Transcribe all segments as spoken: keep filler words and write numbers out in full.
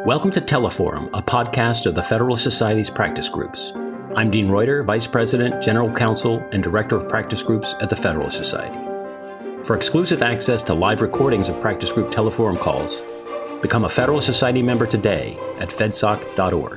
Welcome to Teleforum, a podcast of the Federalist Society's practice groups. I'm Dean Reuter, Vice President, General Counsel, and Director of Practice Groups at the Federalist Society. For exclusive access to live recordings of practice group Teleforum calls, become a Federalist Society member today at fedsoc dot org.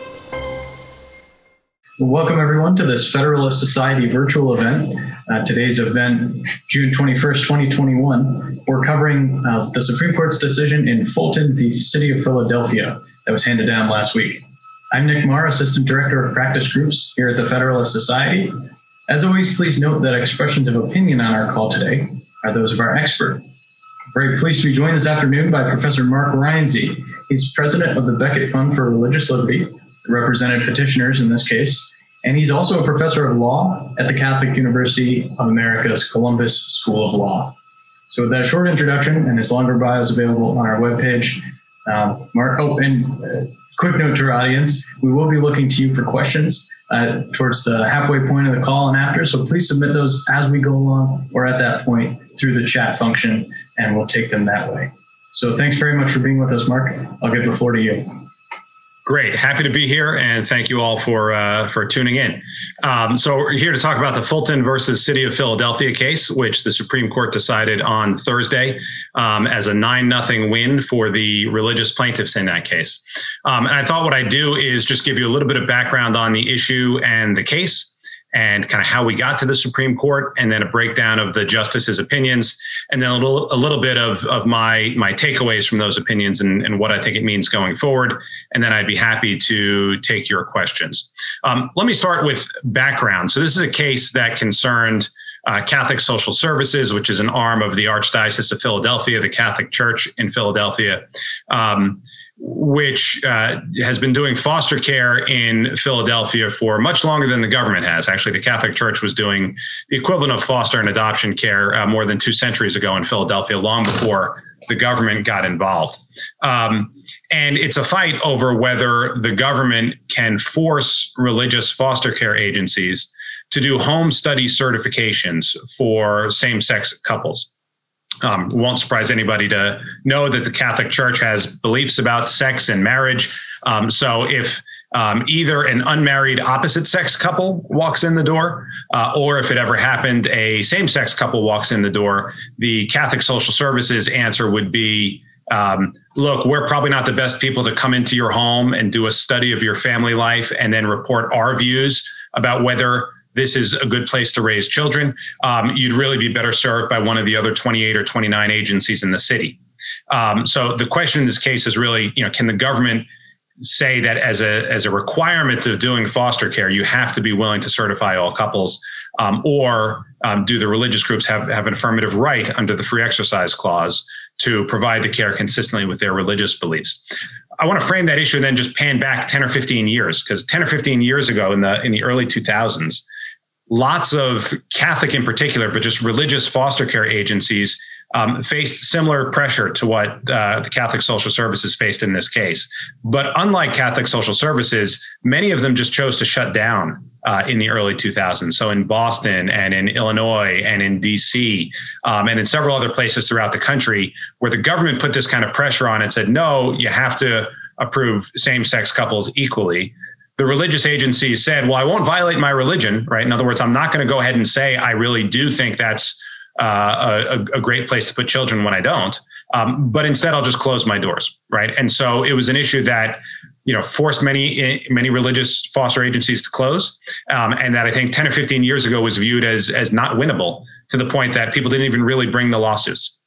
Welcome, everyone, to this Federalist Society virtual event. Uh, today's event, June twenty-first, twenty twenty-one. We're covering uh, the Supreme Court's decision in Fulton v. City of Philadelphia that was handed down last week. I'm Nick Marr, Assistant Director of Practice Groups here at the Federalist Society. As always, please note that expressions of opinion on our call today are those of our expert. I'm very pleased to be joined this afternoon by Professor Mark Rienzi. He's president of the Becket Fund for Religious Liberty, represented petitioners in this case, and he's also a professor of law at the Catholic University of America's Columbus School of Law. So with that short introduction, and his longer bio is available on our webpage, uh, Mark, oh, and uh, quick note to our audience, we will be looking to you for questions uh, towards the halfway point of the call and after, so please submit those as we go along or at that point through the chat function, and we'll take them that way. So thanks very much for being with us, Mark. I'll give the floor to you. Great. Happy to be here, and thank you all for uh, for tuning in. Um, so we're here to talk about the Fulton versus City of Philadelphia case, which the Supreme Court decided on Thursday um, as a nine nothing win for the religious plaintiffs in that case. Um, and I thought what I'd do is just give you a little bit of background on the issue and the case, and kind of how we got to the Supreme Court, and then a breakdown of the justices' opinions, and then a little, a little bit of, of my, my takeaways from those opinions and, and what I think it means going forward. And then I'd be happy to take your questions. Um, let me start with background. So this is a case that concerned uh, Catholic Social Services, which is an arm of the Archdiocese of Philadelphia, the Catholic Church in Philadelphia, um, which uh, has been doing foster care in Philadelphia for much longer than the government has. Actually, the Catholic Church was doing the equivalent of foster and adoption care uh, more than two centuries ago in Philadelphia, long before the government got involved. Um, and it's a fight over whether the government can force religious foster care agencies to do home study certifications for same-sex couples. Um, won't surprise anybody to know that the Catholic Church has beliefs about sex and marriage. Um, so if um, either an unmarried opposite-sex couple walks in the door, uh, or if it ever happened, a same-sex couple walks in the door, the Catholic Social Services answer would be, um, look, we're probably not the best people to come into your home and do a study of your family life and then report our views about whether this is a good place to raise children. Um, you'd really be better served by one of the other twenty-eight or twenty-nine agencies in the city. Um, so the question in this case is really, you know, can the government say that as a as a requirement of doing foster care, you have to be willing to certify all couples, um, or um, do the religious groups have, have an affirmative right under the Free Exercise Clause to provide the care consistently with their religious beliefs? I want to frame that issue and then just pan back ten or fifteen years, because ten or fifteen years ago in the in the early two thousands, lots of Catholic in particular, but just religious foster care agencies um, faced similar pressure to what uh, the Catholic Social Services faced in this case. But unlike Catholic Social Services, many of them just chose to shut down uh, in the early two thousands. So in Boston and in Illinois and in D C um, and in several other places throughout the country, where the government put this kind of pressure on and said, no, you have to approve same-sex couples equally. The religious agencies said, well, I won't violate my religion, right? In other words, I'm not going to go ahead and say I really do think that's uh, a, a great place to put children when I don't. Um, but instead, I'll just close my doors, right? And so it was an issue that, you know, forced many many religious foster agencies to close, um, and that I think ten or fifteen years ago was viewed as as not winnable, to the point that people didn't even really bring the lawsuits.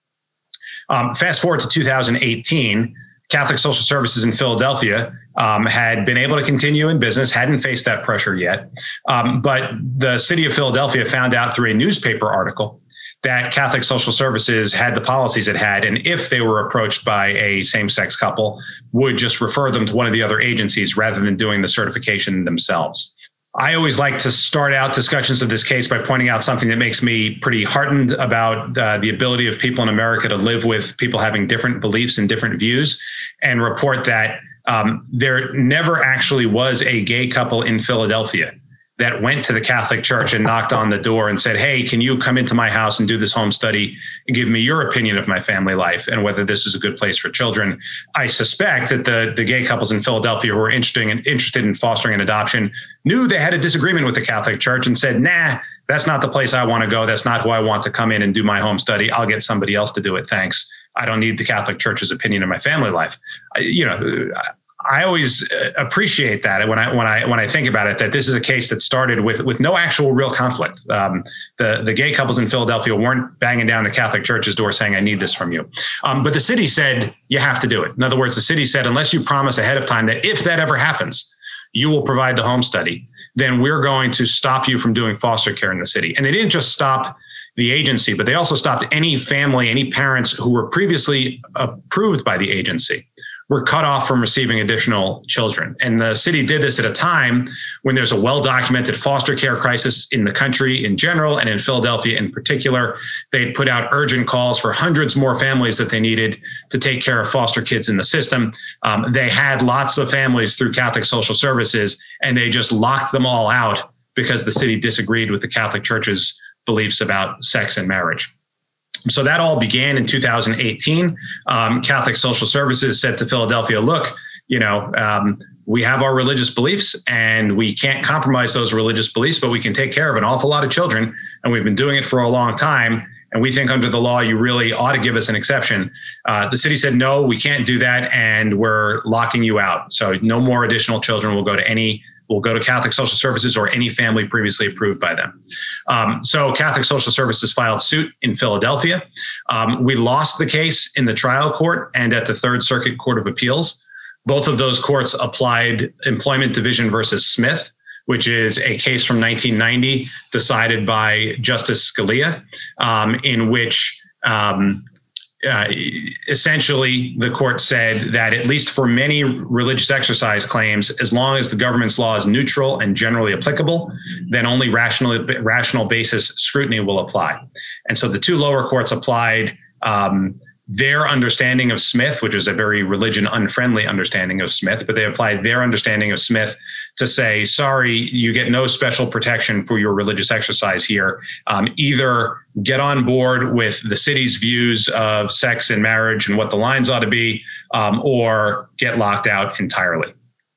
Um, fast forward to two thousand eighteen. Catholic Social Services in Philadelphia um, had been able to continue in business, hadn't faced that pressure yet. Um, but the city of Philadelphia found out through a newspaper article that Catholic Social Services had the policies it had, and if they were approached by a same-sex couple, would just refer them to one of the other agencies rather than doing the certification themselves. I always like to start out discussions of this case by pointing out something that makes me pretty heartened about uh, the ability of people in America to live with people having different beliefs and different views, and report that um, there never actually was a gay couple in Philadelphia that went to the Catholic Church and knocked on the door and said, hey, can you come into my house and do this home study and give me your opinion of my family life and whether this is a good place for children? I suspect that the, the gay couples in Philadelphia who were interested in, interested in fostering an adoption knew they had a disagreement with the Catholic Church and said, nah, that's not the place I want to go. That's not who I want to come in and do my home study. I'll get somebody else to do it. Thanks. I don't need the Catholic Church's opinion of my family life. I, you know, I always appreciate that when I when I when I think about it, that this is a case that started with with no actual real conflict. Um, the the gay couples in Philadelphia weren't banging down the Catholic Church's door saying, "I need this from you," um, but the city said you have to do it. In other words, the city said, unless you promise ahead of time that if that ever happens, you will provide the home study, then we're going to stop you from doing foster care in the city. And they didn't just stop the agency, but they also stopped any family, any parents who were previously approved by the agency were cut off from receiving additional children. And the city did this at a time when there's a well-documented foster care crisis in the country in general and in Philadelphia in particular. They'd put out urgent calls for hundreds more families that they needed to take care of foster kids in the system. Um, they had lots of families through Catholic Social Services, and they just locked them all out because the city disagreed with the Catholic Church's beliefs about sex and marriage. So that all began in two thousand eighteen. Um, Catholic Social Services said to Philadelphia, look, you know, um, we have our religious beliefs and we can't compromise those religious beliefs, but we can take care of an awful lot of children. And we've been doing it for a long time. And we think under the law, you really ought to give us an exception. Uh, the city said, no, we can't do that. And we're locking you out. So no more additional children will go to any will go to Catholic Social Services or any family previously approved by them. Um, so Catholic Social Services filed suit in Philadelphia. Um, we lost the case in the trial court and at the Third Circuit Court of Appeals. Both of those courts applied Employment Division versus Smith, which is a case from nineteen ninety decided by Justice Scalia, um, in which um, Uh, essentially, the court said that at least for many religious exercise claims, as long as the government's law is neutral and generally applicable, then only rational, rational basis scrutiny will apply. And so the two lower courts applied um, their understanding of Smith, which is a very religion unfriendly understanding of Smith, but they applied their understanding of Smith to say, sorry, you get no special protection for your religious exercise here. Um, either get on board with the city's views of sex and marriage and what the lines ought to be, um, or get locked out entirely.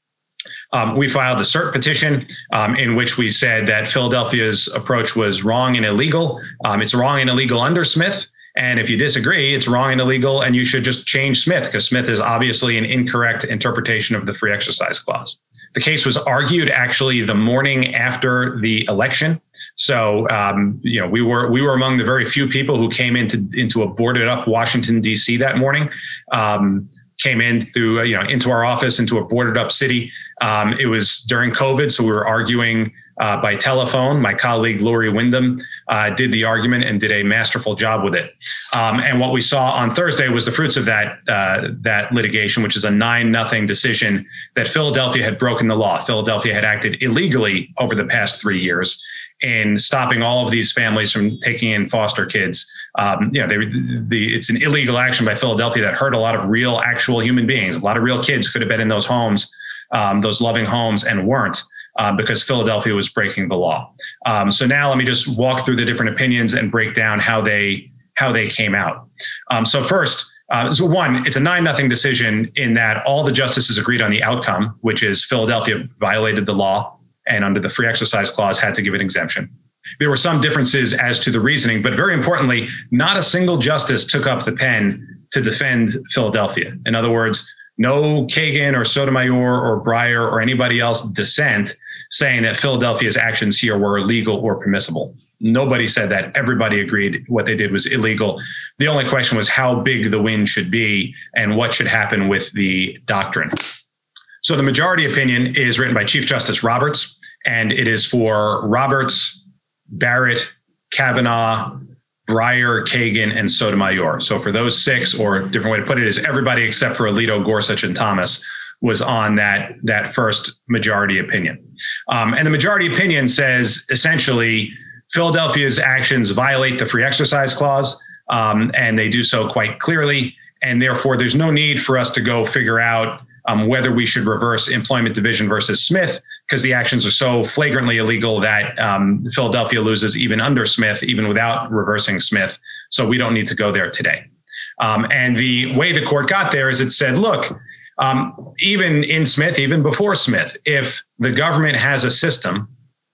Um, we filed a cert petition um, in which we said that Philadelphia's approach was wrong and illegal. Um, it's wrong and illegal under Smith. And if you disagree, it's wrong and illegal, and you should just change Smith, because Smith is obviously an incorrect interpretation of the free exercise clause. The case was argued actually the morning after the election. So, um, you know, we were we were among the very few people who came into into a boarded up Washington, D C that morning. Um, came in through, you know, into our office, into a boarded up city. Um, it was during COVID, so we were arguing uh, by telephone. My colleague, Lori Wyndham, uh, did the argument and did a masterful job with it. Um, and what we saw on Thursday was the fruits of that uh, that litigation, which is a nine nothing decision that Philadelphia had broken the law. Philadelphia had acted illegally over the past three years in stopping all of these families from taking in foster kids. Um, you know, they, the, it's an illegal action by Philadelphia that hurt a lot of real, actual human beings. A lot of real kids could have been in those homes, um, those loving homes, and weren't uh, because Philadelphia was breaking the law. Um, so now let me just walk through the different opinions and break down how they how they came out. Um, so first, uh, so one, it's a nine nothing decision in that all the justices agreed on the outcome, which is Philadelphia violated the law and under the free exercise clause had to give an exemption. There were some differences as to the reasoning, but very importantly, not a single justice took up the pen to defend Philadelphia. In other words, no Kagan or Sotomayor or Breyer or anybody else dissent saying that Philadelphia's actions here were illegal or permissible. Nobody said that. Everybody agreed what they did was illegal. The only question was how big the win should be and what should happen with the doctrine. So the majority opinion is written by Chief Justice Roberts, and it is for Roberts, Barrett, Kavanaugh, Breyer, Kagan, and Sotomayor. So for those six, or a different way to put it is everybody except for Alito, Gorsuch, and Thomas was on that, that first majority opinion. Um, and the majority opinion says essentially Philadelphia's actions violate the free exercise clause, um, and they do so quite clearly. And therefore, there's no need for us to go figure out Um, whether we should reverse Employment Division versus Smith, because the actions are so flagrantly illegal that um, Philadelphia loses even under Smith, even without reversing Smith. So we don't need to go there today. Um, and the way the court got there is it said, look, um, even in Smith, even before Smith, if the government has a system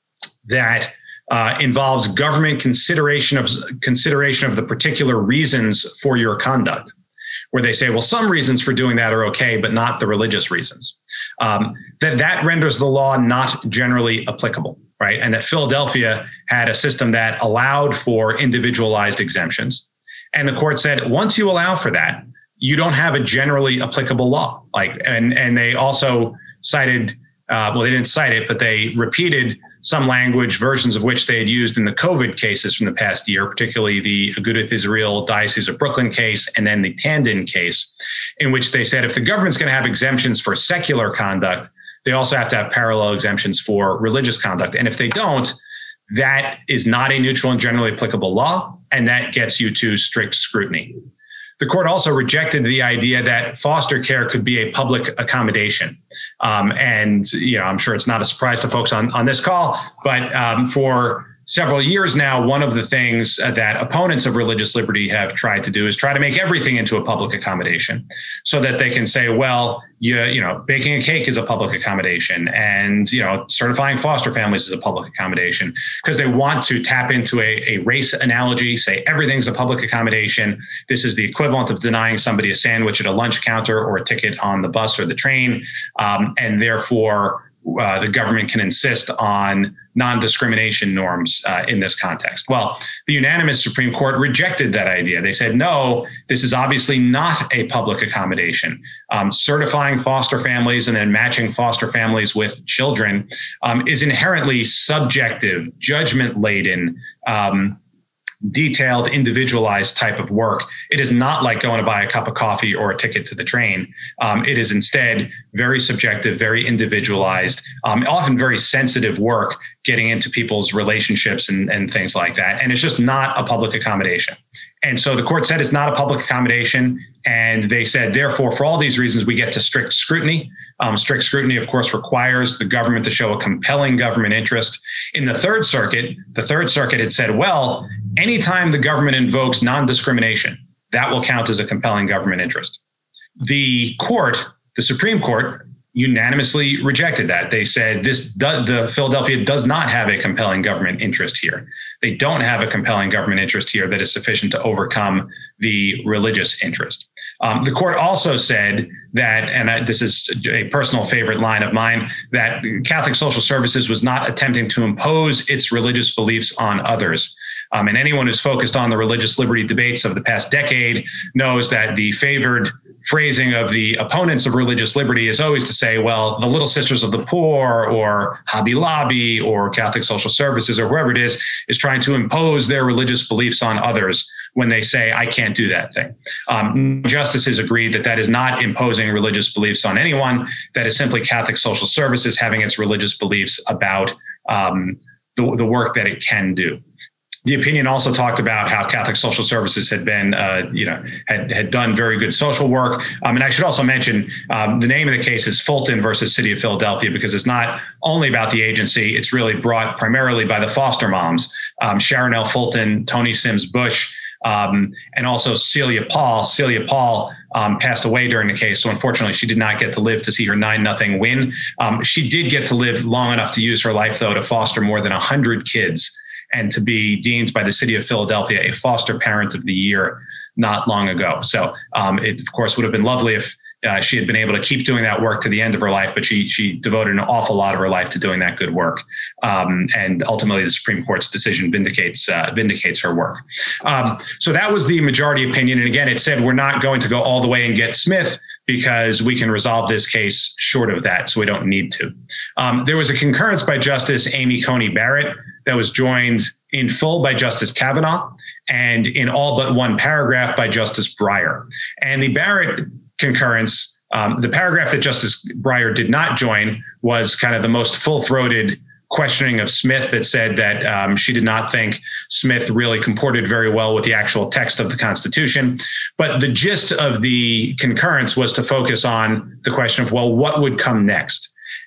that uh, involves government consideration of consideration of the particular reasons for your conduct, where they say, well, some reasons for doing that are okay, but not the religious reasons, um, that that renders the law not generally applicable, right? And that Philadelphia had a system that allowed for individualized exemptions. And the court said, once you allow for that, you don't have a generally applicable law. Like, and, and they also cited, uh, well, they didn't cite it, but they repeated some language, versions of which they had used in the COVID cases from the past year, particularly the Agudath Israel Diocese of Brooklyn case and then the Tandon case, in which they said if the government's going to have exemptions for secular conduct, they also have to have parallel exemptions for religious conduct. And if they don't, that is not a neutral and generally applicable law, and that gets you to strict scrutiny. The court also rejected the idea that foster care could be a public accommodation. Um, and, you know, I'm sure it's not a surprise to folks on, on this call, but um, for several years now, one of the things that opponents of religious liberty have tried to do is try to make everything into a public accommodation so that they can say, well, you, you know, baking a cake is a public accommodation and, you know, certifying foster families is a public accommodation, because they want to tap into a, a race analogy, say everything's a public accommodation. This is the equivalent of denying somebody a sandwich at a lunch counter or a ticket on the bus or the train. Um, and therefore, Uh, the government can insist on non-discrimination norms uh, in this context. Well, the unanimous Supreme Court rejected that idea. They said, no, this is obviously not a public accommodation. Um, certifying foster families and then matching foster families with children um, is inherently subjective, judgment-laden, um, detailed, individualized type of work. It is not like going to buy a cup of coffee or a ticket to the train. Um, it is instead very subjective, very individualized, um, often very sensitive work getting into people's relationships and, and things like that. And it's just not a public accommodation. And so the court said it's not a public accommodation. And they said, therefore, for all these reasons, we get to strict scrutiny. Um, strict scrutiny, of course, requires the government to show a compelling government interest. In the Third Circuit, the Third Circuit had said, well, anytime the government invokes non-discrimination, that will count as a compelling government interest. The court, the Supreme Court, unanimously rejected that. They said this does, the Philadelphia does not have a compelling government interest here. They don't have a compelling government interest here that is sufficient to overcome the religious interest. Um, the court also said that, and I, this is a personal favorite line of mine, that Catholic Social Services was not attempting to impose its religious beliefs on others. Um, and anyone who's focused on the religious liberty debates of the past decade knows that the favored phrasing of the opponents of religious liberty is always to say, well, the Little Sisters of the Poor or Hobby Lobby or Catholic Social Services or whoever it is, is trying to impose their religious beliefs on others when they say, I can't do that thing. Um, justices agreed that that is not imposing religious beliefs on anyone. That is simply Catholic Social Services having its religious beliefs about um, the, the work that it can do. The opinion also talked about how Catholic Social Services had been, uh, you know, had had done very good social work. Um, and I should also mention um, the name of the case is Fulton versus City of Philadelphia, because it's not only about the agency. It's really brought primarily by the foster moms, um, Sharon L. Fulton, Tony Sims Bush, um, and also Celia Paul. Celia Paul um, passed away during the case, so unfortunately she did not get to live to see her nine nothing win. Um, she did get to live long enough to use her life, though, to foster more than one hundred kids and to be deemed by the City of Philadelphia a foster parent of the year not long ago. So um, it, of course, would have been lovely if uh, she had been able to keep doing that work to the end of her life, but she she devoted an awful lot of her life to doing that good work. Um, and ultimately, the Supreme Court's decision vindicates uh, vindicates her work. Um, so that was the majority opinion. And again, it said we're not going to go all the way and get Smith, because we can resolve this case short of that, so we don't need to. Um, there was a concurrence by Justice Amy Coney Barrett that was joined in full by Justice Kavanaugh and in all but one paragraph by Justice Breyer. And the Barrett concurrence, um, the paragraph that Justice Breyer did not join was kind of the most full-throated questioning of Smith that said that um, she did not think Smith really comported very well with the actual text of the Constitution. But the gist of the concurrence was to focus on the question of, well, what would come next?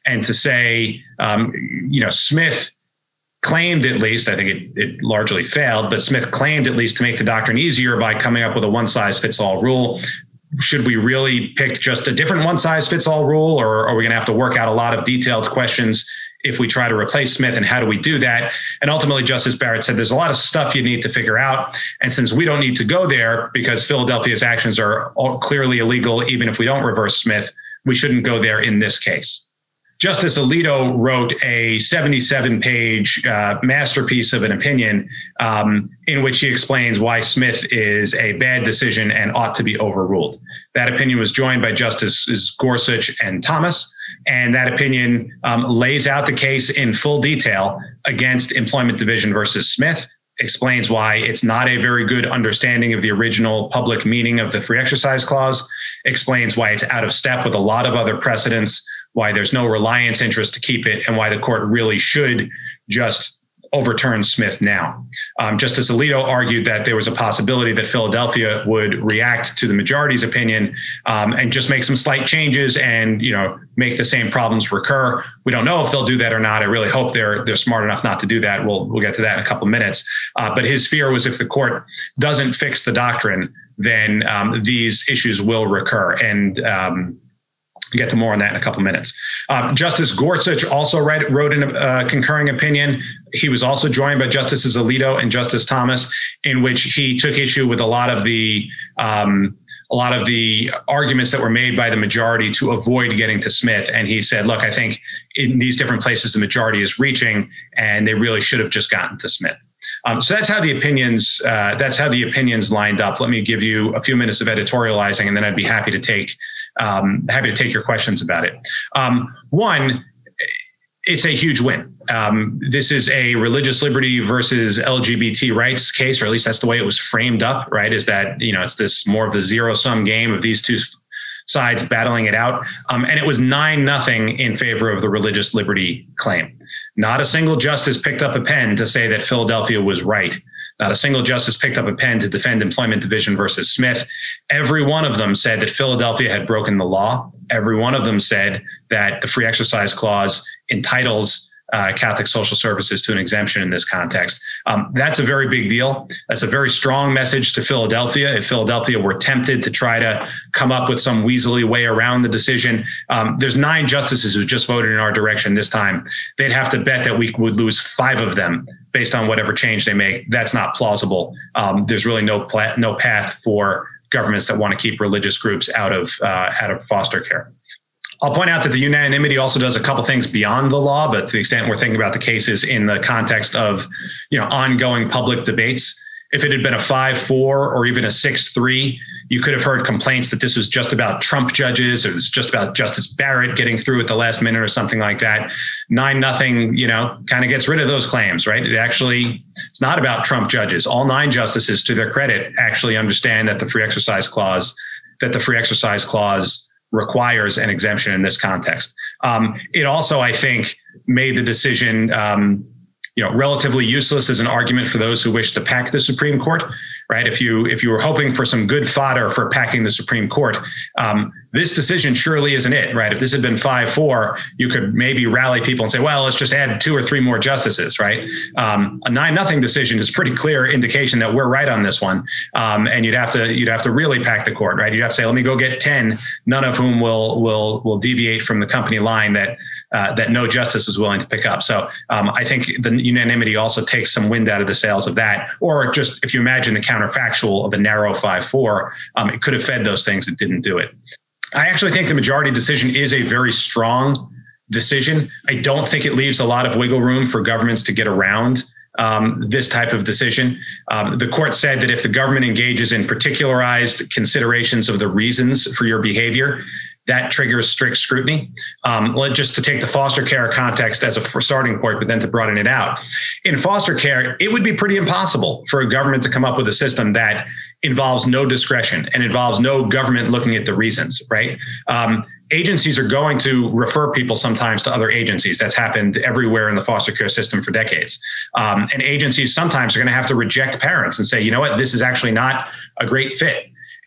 and to say, um, you know, Smith claimed at least, I think it, it largely failed, but Smith claimed at least to make the doctrine easier by coming up with a one-size-fits-all rule. Should we really pick just a different one-size-fits-all rule, or are we going to have to work out a lot of detailed questions if we try to replace Smith, and how do we do that? And ultimately, Justice Barrett said there's a lot of stuff you need to figure out. And since we don't need to go there because Philadelphia's actions are all clearly illegal, even if we don't reverse Smith, we shouldn't go there in this case. Justice Alito wrote a seventy-seven page uh, masterpiece of an opinion um, in which he explains why Smith is a bad decision and ought to be overruled. That opinion was joined by Justices Gorsuch and Thomas, and that opinion um, lays out the case in full detail against Employment Division versus Smith, explains why it's not a very good understanding of the original public meaning of the Free Exercise Clause, explains why it's out of step with a lot of other precedents, why there's no reliance interest to keep it, and why the court really should just overturn Smith now. Um, Justice Alito argued that there was a possibility that Philadelphia would react to the majority's opinion um, and just make some slight changes and, you know, make the same problems recur. We don't know if they'll do that or not. I really hope they're they're smart enough not to do that. We'll we'll get to that in a couple of minutes. Uh, but his fear was if the court doesn't fix the doctrine, then um, these issues will recur. And um, get to more on that in a couple minutes. Uh, Justice Gorsuch also read, wrote a uh, concurring opinion. He was also joined by Justices Alito and Justice Thomas, in which he took issue with a lot of the um, a lot of the arguments that were made by the majority to avoid getting to Smith. And he said, look, I think in these different places the majority is reaching, and they really should have just gotten to Smith. Um, so that's how the opinions uh, that's how the opinions lined up. Let me give you a few minutes of editorializing, and then I'd be happy to take um, happy to take your questions about it. Um, one, it's a huge win. Um, this is a religious liberty versus L G B T rights case, or at least that's the way it was framed up. Right? Is that, you know, it's this more of the zero sum game of these two sides battling it out, um, and it was nine nothing in favor of the religious liberty claim. Not a single justice picked up a pen to say that Philadelphia was right. Not a single justice picked up a pen to defend Employment Division versus Smith. Every one of them said that Philadelphia had broken the law. Every one of them said that the Free Exercise Clause entitles uh, Catholic social services to an exemption in this context. Um, that's a very big deal. That's a very strong message to Philadelphia. If Philadelphia were tempted to try to come up with some weaselly way around the decision, um, there's nine justices who just voted in our direction this time. They'd have to bet that we would lose five of them based on whatever change they make. That's not plausible. Um, there's really no pla- no path for governments that want to keep religious groups out of uh, out of foster care. I'll point out that the unanimity also does a couple things beyond the law, but to the extent we're thinking about the cases in the context of, you know, ongoing public debates, if it had been a five four or even a six three, you could have heard complaints that this was just about Trump judges, or it was just about Justice Barrett getting through at the last minute or something like that. Nine nothing, you know, kind of gets rid of those claims, right? It actually, it's not about Trump judges. All nine justices, to their credit, actually understand that the Free Exercise Clause, that the Free Exercise Clause requires an exemption in this context. Um, it also, I think, made the decision, um, you know, relatively useless as an argument for those who wish to pack the Supreme Court, right? If you if you were hoping for some good fodder for packing the Supreme Court, um, this decision surely isn't it, right? If this had been five four, you could maybe rally people and say, well, let's just add two or three more justices, right? Um, a nine nothing decision is pretty clear indication that we're right on this one, um, and you'd have to you'd have to really pack the court, right? You'd have to say, let me go get ten, none of whom will will will deviate from the company line that uh, that no justice is willing to pick up. So um, I think the unanimity also takes some wind out of the sails of that. Or just if you imagine the counterfactual of a narrow five four, um, it could have fed those things. It didn't do it. I actually think the majority decision is a very strong decision. I don't think it leaves a lot of wiggle room for governments to get around um, this type of decision. Um, the court said that if the government engages in particularized considerations of the reasons for your behavior, that triggers strict scrutiny. Um, just to take the foster care context as a starting point, but then to broaden it out. In foster care, it would be pretty impossible for a government to come up with a system that involves no discretion and involves no government looking at the reasons, right? Um, agencies are going to refer people sometimes to other agencies. That's happened everywhere in the foster care system for decades. Um, and agencies sometimes are going to have to reject parents and say, you know what, this is actually not a great fit.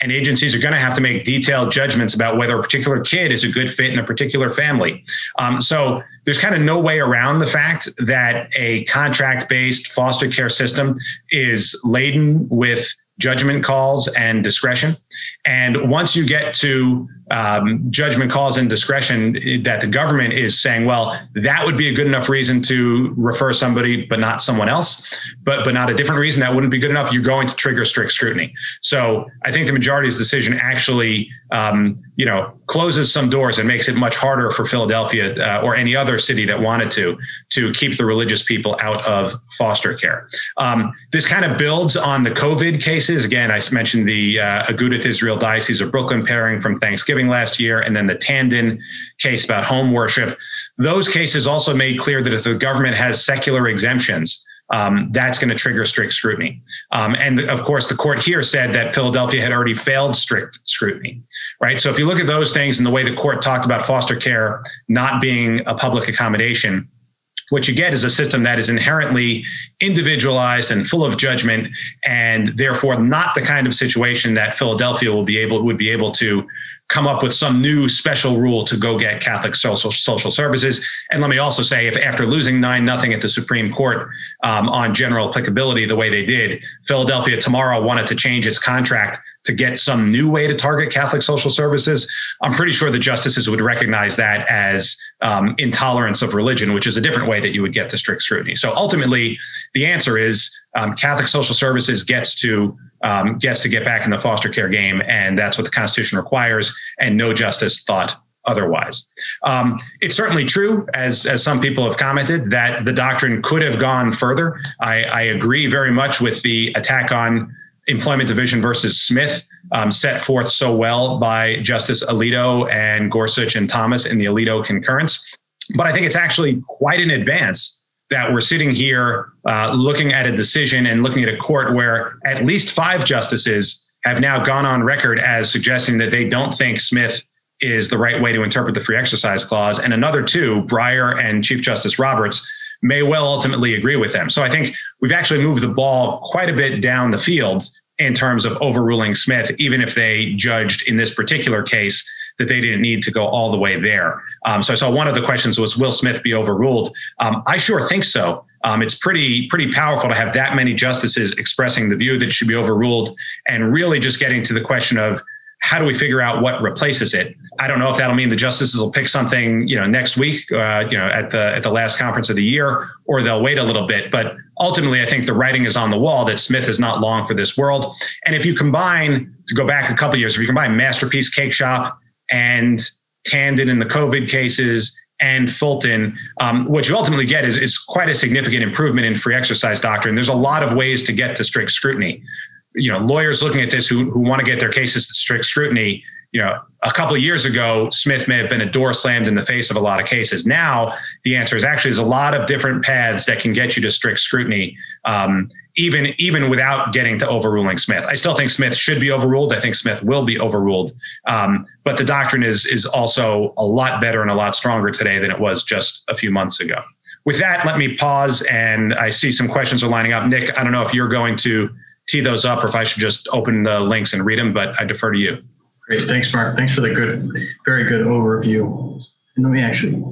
and agencies are going to have to make detailed judgments about whether a particular kid is a good fit in a particular family. Um, so there's kind of no way around the fact that a contract-based foster care system is laden with judgment calls and discretion. And once you get to um, judgment calls and discretion that the government is saying, well, that would be a good enough reason to refer somebody, but not someone else, but but not a different reason, that wouldn't be good enough, you're going to trigger strict scrutiny. So I think the majority's decision actually, um, you know, closes some doors and makes it much harder for Philadelphia uh, or any other city that wanted to, to keep the religious people out of foster care. Um, this kind of builds on the COVID cases. Again, I mentioned the uh, Agudath Israel Diocese of Brooklyn pairing from Thanksgiving last year, and then the Tandon case about home worship. Those cases also made clear that if the government has secular exemptions, um, that's going to trigger strict scrutiny. Um, and of course, the court here said that Philadelphia had already failed strict scrutiny, right? So if you look at those things and the way the court talked about foster care not being a public accommodation, what you get is a system that is inherently individualized and full of judgment, and therefore not the kind of situation that Philadelphia will be able would be able to come up with some new special rule to go get Catholic social social services. And let me also say, if after losing nine nothing at the Supreme Court um, on general applicability the way they did, Philadelphia tomorrow wanted to change its contract to get some new way to target Catholic social services, I'm pretty sure the justices would recognize that as um, intolerance of religion, which is a different way that you would get to strict scrutiny. So ultimately, the answer is um, Catholic social services gets to um, gets to get back in the foster care game, and that's what the Constitution requires, and no justice thought otherwise. Um, it's certainly true, as, as some people have commented, that the doctrine could have gone further. I, I agree very much with the attack on Employment Division versus Smith, um, set forth so well by Justice Alito and Gorsuch and Thomas in the Alito concurrence. But I think it's actually quite an advance that we're sitting here uh, looking at a decision and looking at a court where at least five justices have now gone on record as suggesting that they don't think Smith is the right way to interpret the Free Exercise Clause. And another two, Breyer and Chief Justice Roberts, may well ultimately agree with them. So I think we've actually moved the ball quite a bit down the field in terms of overruling Smith, even if they judged in this particular case that they didn't need to go all the way there. Um, so I saw one of the questions was, will Smith be overruled? Um, I sure think so. Um, it's pretty, pretty powerful to have that many justices expressing the view that it should be overruled, and really just getting to the question of, how do we figure out what replaces it? I don't know if that'll mean the justices will pick something, you know, next week, uh, you know, at the at the last conference of the year, or they'll wait a little bit. But ultimately, I think the writing is on the wall that Smith is not long for this world. And if you combine, to go back a couple of years, if you combine Masterpiece Cake Shop and Tandon in the COVID cases and Fulton, um, what you ultimately get is, is quite a significant improvement in free exercise doctrine. There's a lot of ways to get to strict scrutiny. You know, lawyers looking at this who who want to get their cases to strict scrutiny, you know, a couple of years ago, Smith may have been a door slammed in the face of a lot of cases. Now, the answer is actually there's a lot of different paths that can get you to strict scrutiny, um, even, even without getting to overruling Smith. I still think Smith should be overruled. I think Smith will be overruled. Um, but the doctrine is, is also a lot better and a lot stronger today than it was just a few months ago. With that, let me pause, and I see some questions are lining up. Nick, I don't know if you're going to tee those up or if I should just open the links and read them, but I defer to you. Great. Thanks, Mark. Thanks for the good, very good overview. And let me actually,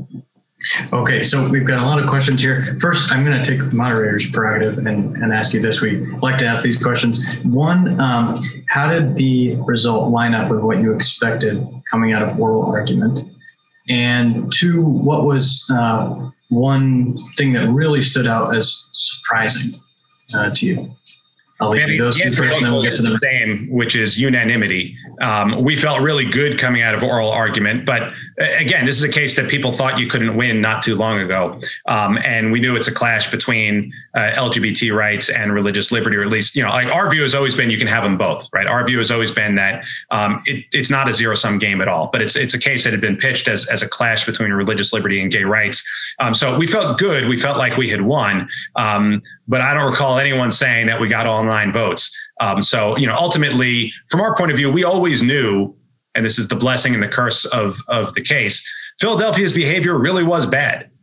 okay, so we've got a lot of questions here. First, I'm going to take moderator's prerogative and, and ask you this. We like to ask these questions. One, um, how did the result line up with what you expected coming out of oral argument? And two, what was uh, one thing that really stood out as surprising uh, to you? I'll leave you those two first, and then we'll get to the same, which is unanimity. Um, we felt really good coming out of oral argument, but again, this is a case that people thought you couldn't win not too long ago. Um, and we knew it's a clash between uh, L G B T rights and religious liberty, or at least, you know, like our view has always been you can have them both, right? Our view has always been that um, it, it's not a zero sum game at all, but it's it's a case that had been pitched as, as a clash between religious liberty and gay rights. Um, so we felt good. We felt like we had won. Um, but I don't recall anyone saying that we got all nine votes. Um, so, you know, ultimately, from our point of view, we always knew, and this is the blessing and the curse of, of the case, Philadelphia's behavior really was bad.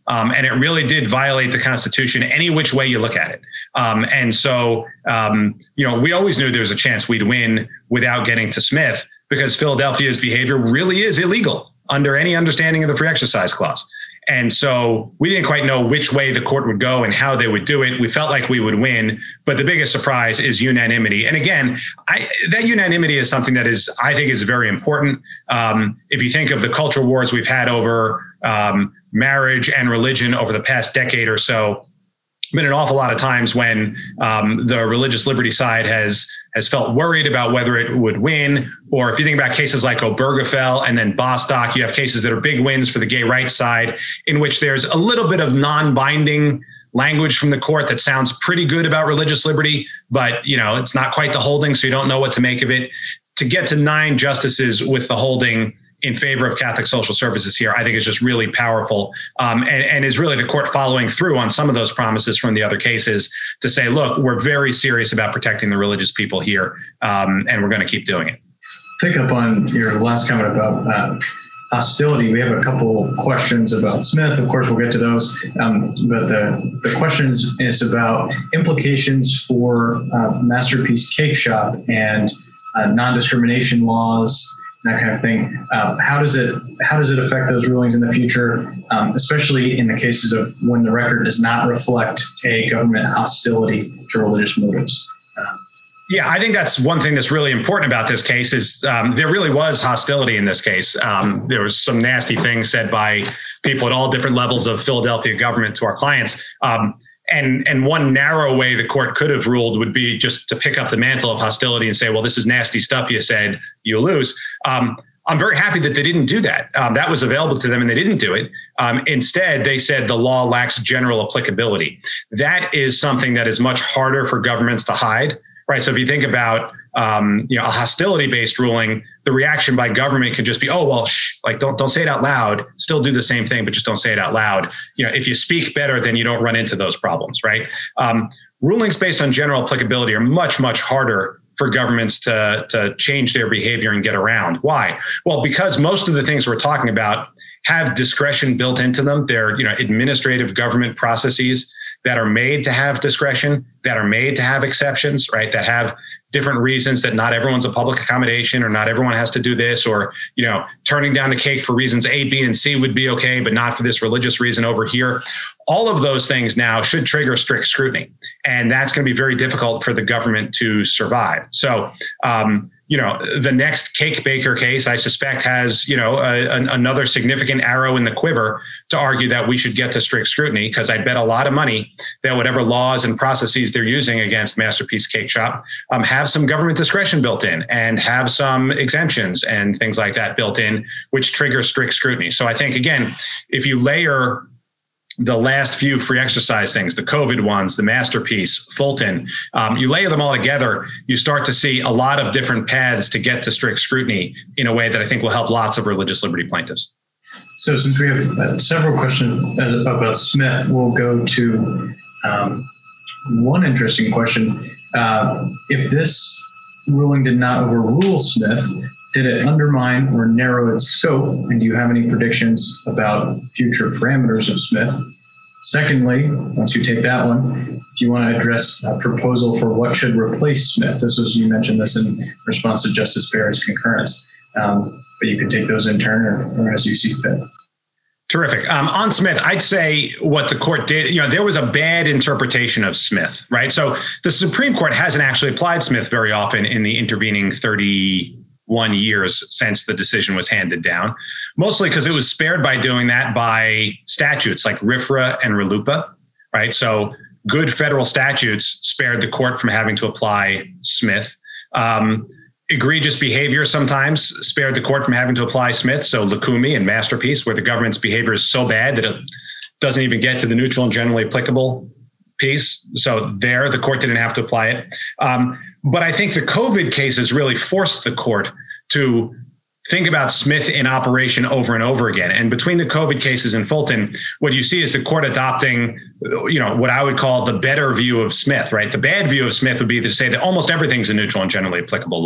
Um, and it really did violate the Constitution any which way you look at it. Um, and so, um, you know, we always knew there was a chance we'd win without getting to Smith, because Philadelphia's behavior really is illegal under any understanding of the free exercise clause. And so we didn't quite know which way the court would go and how they would do it. We felt like we would win, but the biggest surprise is unanimity. And again, I, that unanimity is something that is, I think, is very important. Um, if you think of the culture wars we've had over um, marriage and religion over the past decade or so, been an awful lot of times when um, the religious liberty side has has felt worried about whether it would win. Or if you think about cases like Obergefell and then Bostock, you have cases that are big wins for the gay rights side, in which there's a little bit of non-binding language from the court that sounds pretty good about religious liberty, but you know, it's not quite the holding, so you don't know what to make of it. To get to nine justices with the holding in favor of Catholic social services here, I think is just really powerful, um, and, and is really the court following through on some of those promises from the other cases to say, look, we're very serious about protecting the religious people here, um, and we're going to keep doing it. Pick up on your last comment about uh, hostility. We have a couple questions about Smith. Of course, we'll get to those, um, but the, the questions is about implications for uh, Masterpiece Cake Shop and uh, non-discrimination laws, that kind of thing. Um, how does it how does it affect those rulings in the future, um, especially in the cases of when the record does not reflect a government hostility to religious motives? Um, Yeah, I think that's one thing that's really important about this case is um, there really was hostility in this case. Um, there was some nasty things said by people at all different levels of Philadelphia government to our clients. Um, And and one narrow way the court could have ruled would be just to pick up the mantle of hostility and say, well, this is nasty stuff you said, you lose. Um, I'm very happy that they didn't do that. Um, that was available to them and they didn't do it. Um, instead, they said the law lacks general applicability. That is something that is much harder for governments to hide, right? So if you think about um, you know, a hostility-based ruling, the reaction by government could just be, oh, well, shh, like don't don't say it out loud. Still do the same thing, but just don't say it out loud. You know, if you speak better, then you don't run into those problems, right? Um, rulings based on general applicability are much, much harder for governments to, to change their behavior and get around. Why? Well, because most of the things we're talking about have discretion built into them. They're, you know, administrative government processes that are made to have discretion, that are made to have exceptions, right? That have different reasons, that not everyone's a public accommodation, or not everyone has to do this, or, you know, turning down the cake for reasons A, B, and C would be okay, but not for this religious reason over here. All of those things now should trigger strict scrutiny. And that's going to be very difficult for the government to survive. So, um, you know, the next cake baker case, I suspect, has, you know, a, a, another significant arrow in the quiver to argue that we should get to strict scrutiny, because I bet a lot of money that whatever laws and processes they're using against Masterpiece Cake Shop um, have some government discretion built in and have some exemptions and things like that built in, which trigger strict scrutiny. So I think, again, if you layer the last few free exercise things, the COVID ones, the Masterpiece, Fulton, um, you layer them all together, you start to see a lot of different paths to get to strict scrutiny in a way that I think will help lots of religious liberty plaintiffs. So since we have uh, several questions about Smith, we'll go to um, one interesting question. Uh, if this ruling did not overrule Smith, did it undermine or narrow its scope? And do you have any predictions about future parameters of Smith? Secondly, once you take that one, if you want to address a proposal for what should replace Smith, this was, you mentioned this in response to Justice Barrett's concurrence, um, but you could take those in turn or, or as you see fit. Terrific. Um, on Smith, I'd say what the court did, you know, there was a bad interpretation of Smith, right? So the Supreme Court hasn't actually applied Smith very often in the intervening thirty-one years since the decision was handed down, mostly because it was spared by doing that by statutes like RFRA and RLUIPA, right? So good federal statutes spared the court from having to apply Smith. Um, egregious behavior sometimes spared the court from having to apply Smith. So Lukumi and Masterpiece, where the government's behavior is so bad that it doesn't even get to the neutral and generally applicable piece. So there, the court didn't have to apply it. Um, but I think the COVID cases really forced the court to think about Smith in operation over and over again. And between the COVID cases and Fulton, what you see is the court adopting, you know, what I would call the better view of Smith, right? The bad view of Smith would be to say that almost everything's a neutral and generally applicable law.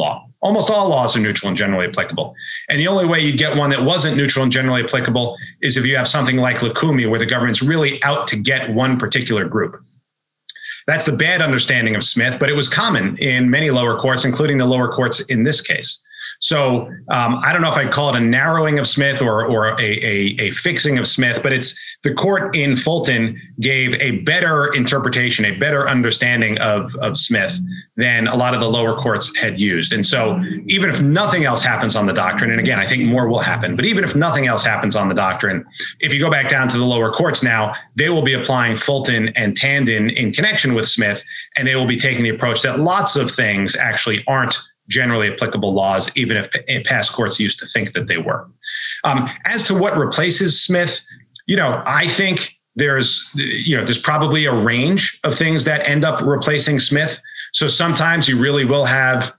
almost all laws are neutral and generally applicable. And the only way you'd get one that wasn't neutral and generally applicable is if you have something like Lukumi, where the government's really out to get one particular group. That's the bad understanding of Smith, but it was common in many lower courts, including the lower courts in this case. So um, I don't know if I'd call it a narrowing of Smith or, or a, a, a fixing of Smith, but it's the court in Fulton gave a better interpretation, a better understanding of, of Smith than a lot of the lower courts had used. And so even if nothing else happens on the doctrine, and again, I think more will happen, but even if nothing else happens on the doctrine, if you go back down to the lower courts now, they will be applying Fulton and Tandon in connection with Smith, and they will be taking the approach that lots of things actually aren't generally applicable laws, even if past courts used to think that they were. Um, as to what replaces Smith, you know, I think there's, you know, there's probably a range of things that end up replacing Smith. So sometimes you really will have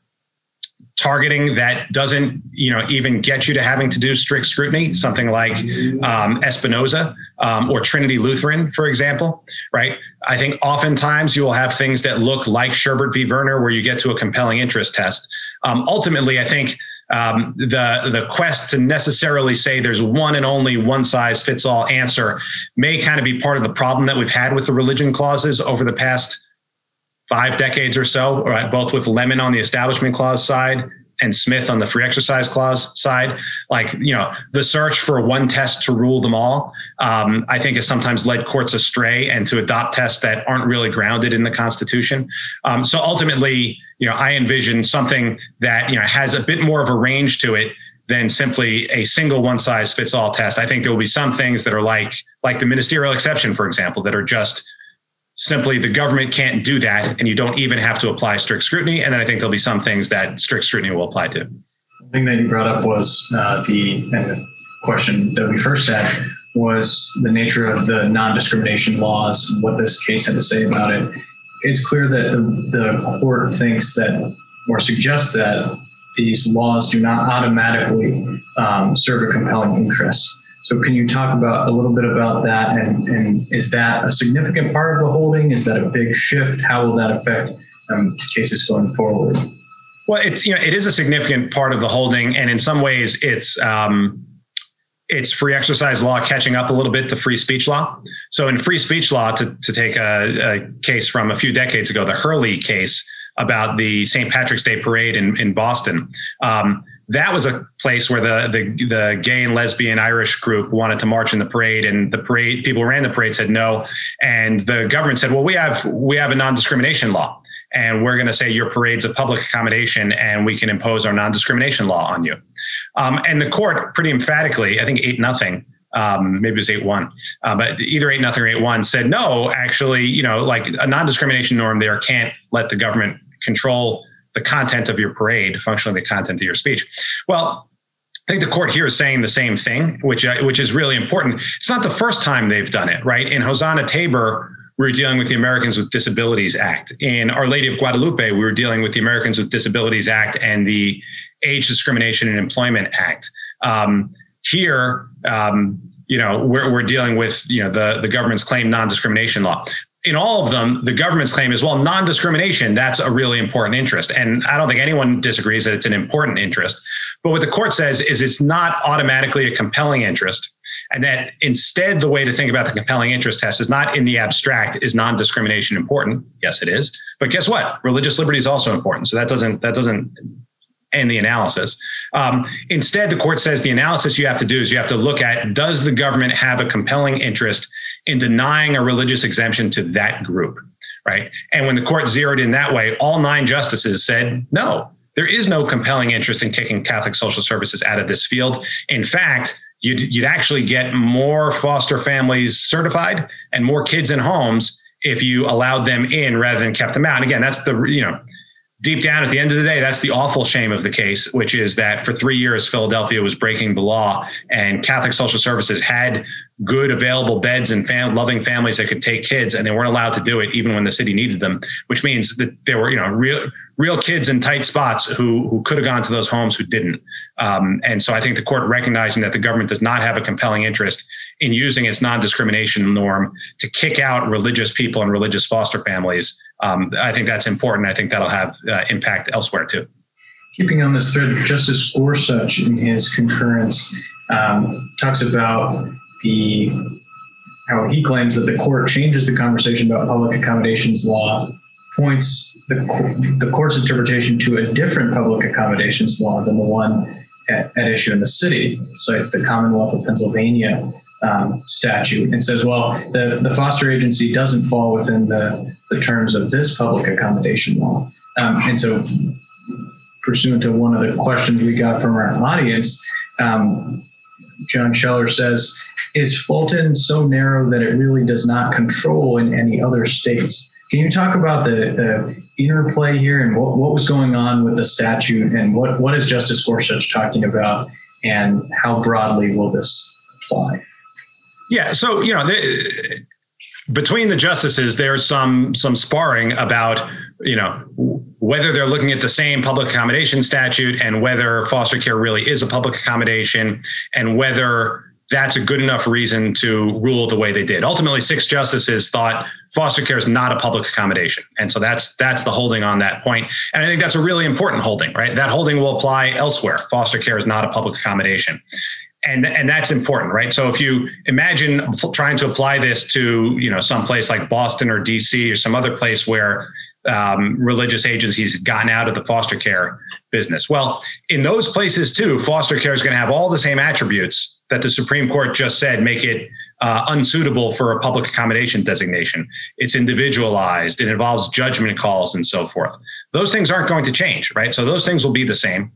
targeting that doesn't, you know, even get you to having to do strict scrutiny, something like um, Espinoza um, or Trinity Lutheran, for example, right? I think oftentimes you will have things that look like Sherbert v. Verner, where you get to a compelling interest test. Um, ultimately, I think um, the, the quest to necessarily say there's one and only one size fits all answer may kind of be part of the problem that we've had with the religion clauses over the past five decades or so, right? Both with Lemon on the Establishment Clause side and Smith on the Free Exercise Clause side. Like, you know, the search for one test to rule them all, um, I think has sometimes led courts astray and to adopt tests that aren't really grounded in the Constitution. Um, so ultimately, you know, I envision something that, you know, has a bit more of a range to it than simply a single one size fits all test. I think there will be some things that are like, like the ministerial exception, for example, that are just simply the government can't do that, and you don't even have to apply strict scrutiny. And then I think there'll be some things that strict scrutiny will apply to. The thing that you brought up was uh, the, and the question that we first had was the nature of the non-discrimination laws, what this case had to say about it. It's clear that the, the court thinks that, or suggests that, these laws do not automatically um, serve a compelling interest. So can you talk about a little bit about that? And, and is that a significant part of the holding? Is that a big shift? How will that affect um, cases going forward? Well, it's, you know, it is a significant part of the holding. And in some ways it's, um, it's free exercise law catching up a little bit to free speech law. So in free speech law, to, to take a, a case from a few decades ago, the Hurley case about the Saint Patrick's Day parade in, in Boston, um, that was a place where the, the the gay and lesbian Irish group wanted to march in the parade, and the parade people who ran the parade said no, and the government said, well, we have we have a non-discrimination law, and we're going to say your parade's a public accommodation, and we can impose our non-discrimination law on you. Um, and the court pretty emphatically, I think eight nothing, um, maybe it was eight one, uh, but either eight nothing or eight one said no. Actually, you know, like a non-discrimination norm there can't let the government control the content of your parade, functionally the content of your speech. Well, I think the court here is saying the same thing, which uh, which is really important. It's not the first time they've done it, right? In Hosanna Tabor, we were dealing with the Americans with Disabilities Act. In Our Lady of Guadalupe, we were dealing with the Americans with Disabilities Act and the Age Discrimination in Employment Act. Um, here, um, you know, we're we're dealing with, you know, the the government's claimed non-discrimination law. In all of them, the government's claim is, well, non-discrimination, that's a really important interest. And I don't think anyone disagrees that it's an important interest. But what the court says is it's not automatically a compelling interest. And that instead, the way to think about the compelling interest test is not in the abstract, is non-discrimination important? Yes, it is. But guess what? Religious liberty is also important. So that doesn't, that doesn't end the analysis. Um, instead, the court says the analysis you have to do is you have to look at, does the government have a compelling interest in denying a religious exemption to that group, right? And when the court zeroed in that way, all nine justices said, no, there is no compelling interest in kicking Catholic social services out of this field. In fact, you'd, you'd actually get more foster families certified and more kids in homes if you allowed them in rather than kept them out. And again, that's the, you know, deep down at the end of the day, that's the awful shame of the case, which is that for three years, Philadelphia was breaking the law, and Catholic social services had good available beds and fam- loving families that could take kids, and they weren't allowed to do it even when the city needed them, which means that there were, you know, real real kids in tight spots who who could have gone to those homes who didn't. Um, and so I think the court, recognizing that the government does not have a compelling interest in using its non-discrimination norm to kick out religious people and religious foster families, um, I think that's important. I think that'll have uh, impact elsewhere too. Keeping on this thread, Justice Gorsuch, in his concurrence, um, talks about the how he claims that the court changes the conversation about public accommodations law, points the, the court's interpretation to a different public accommodations law than the one at, at issue in the city, cites the Commonwealth of Pennsylvania um, statute, and says, well, the, the foster agency doesn't fall within the, the terms of this public accommodation law. Um, and so, pursuant to one of the questions we got from our audience, um, John Scheller says, is Fulton so narrow that it really does not control in any other states? Can you talk about the, the interplay here and what, what was going on with the statute, and what, what is Justice Gorsuch talking about, and how broadly will this apply? Yeah, so, you know, the, between the justices, there's some some sparring about, you know, whether they're looking at the same public accommodation statute and whether foster care really is a public accommodation, and whether that's a good enough reason to rule the way they did. Ultimately, six justices thought foster care is not a public accommodation. And so that's that's the holding on that point. And I think that's a really important holding, right? That holding will apply elsewhere. Foster care is not a public accommodation. And, and that's important, right? So if you imagine trying to apply this to, you know, some place like Boston or D C or some other place where um, religious agencies have gotten out of the foster care business. Well, in those places too, foster care is going to have all the same attributes that the Supreme Court just said make it uh, unsuitable for a public accommodation designation. It's individualized. It involves judgment calls and so forth. Those things aren't going to change, right? So those things will be the same.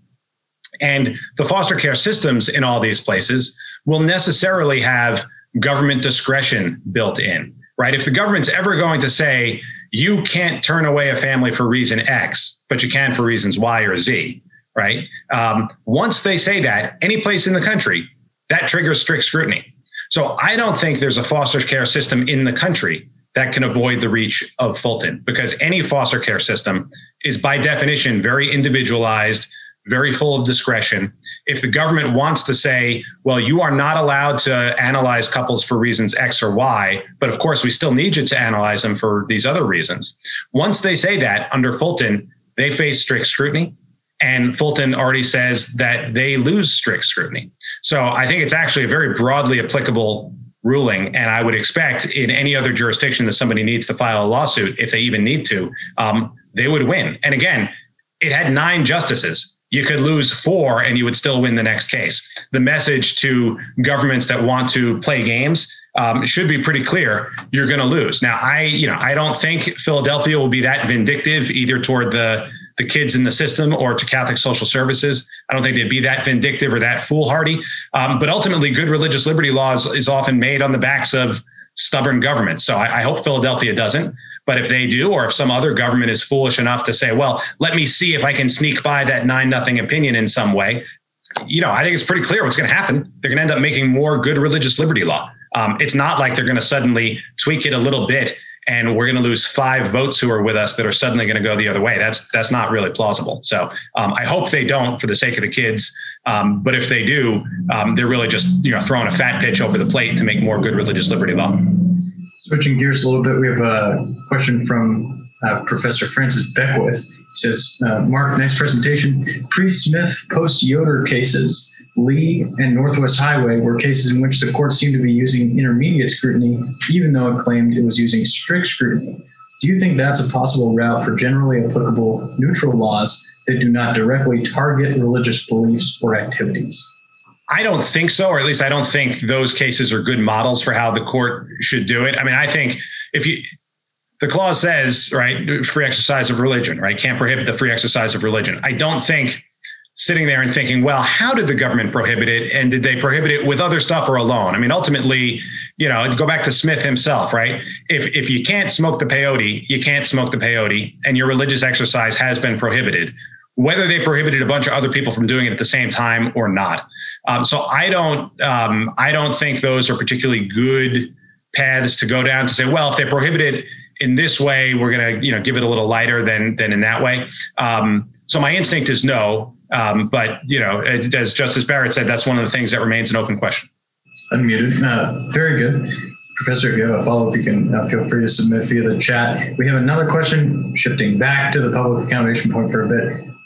And the foster care systems in all these places will necessarily have government discretion built in, right? If the government's ever going to say, you can't turn away a family for reason X, but you can for reasons Y or Z, right? Um, once they say that, any place in the country, that triggers strict scrutiny. So I don't think there's a foster care system in the country that can avoid the reach of Fulton, because any foster care system is by definition very individualized, very full of discretion. If the government wants to say, well, you are not allowed to analyze couples for reasons X or Y, but of course we still need you to analyze them for these other reasons. Once they say that under Fulton, they face strict scrutiny. And Fulton already says that they lose strict scrutiny. So I think it's actually a very broadly applicable ruling. And I would expect in any other jurisdiction that somebody needs to file a lawsuit, if they even need to, um, they would win. And again, it had nine justices. You could lose four and you would still win the next case. The message to governments that want to play games um, should be pretty clear. You're going to lose. Now, I, you know, I don't think Philadelphia will be that vindictive either toward the the kids in the system or to Catholic Social Services. I don't think they'd be that vindictive or that foolhardy. Um, but ultimately, good religious liberty laws is often made on the backs of stubborn governments. So I, I hope Philadelphia doesn't. But if they do, or if some other government is foolish enough to say, well, let me see if I can sneak by that nine nothing opinion in some way, you know, I think it's pretty clear what's going to happen. They're going to end up making more good religious liberty law. Um, it's not like they're going to suddenly tweak it a little bit and we're going to lose five votes who are with us that are suddenly going to go the other way. That's that's not really plausible. So um, I hope they don't for the sake of the kids. Um, but if they do, um, they're really just, you know, throwing a fat pitch over the plate to make more good religious liberty law. Switching gears a little bit, we have a question from uh, Professor Francis Beckwith. He says, uh, Mark, nice presentation. Pre-Smith, post-Yoder cases, Lee and Northwest Highway were cases in which the court seemed to be using intermediate scrutiny, even though it claimed it was using strict scrutiny. Do you think that's a possible route for generally applicable neutral laws that do not directly target religious beliefs or activities? I don't think so, or at least I don't think those cases are good models for how the court should do it. I mean, I think if you, the clause says, right, free exercise of religion, right, can't prohibit the free exercise of religion. I don't think sitting there and thinking, well, how did the government prohibit it? And did they prohibit it with other stuff or alone? I mean, ultimately, you know, go back to Smith himself, right? If if you can't smoke the peyote, you can't smoke the peyote, and your religious exercise has been prohibited, whether they prohibited a bunch of other people from doing it at the same time or not. Um, so I don't, um, I don't think those are particularly good paths to go down to say, well, if they prohibit it in this way, we're going to, you know, give it a little lighter than than in that way. Um, so my instinct is no. Um, but, you know, as Justice Barrett said, that's one of the things that remains an open question. Unmuted. Uh, very good. Professor, if you have a follow-up, you can uh, feel free to submit via the chat. We have another question, shifting back to the public accommodation point for a bit.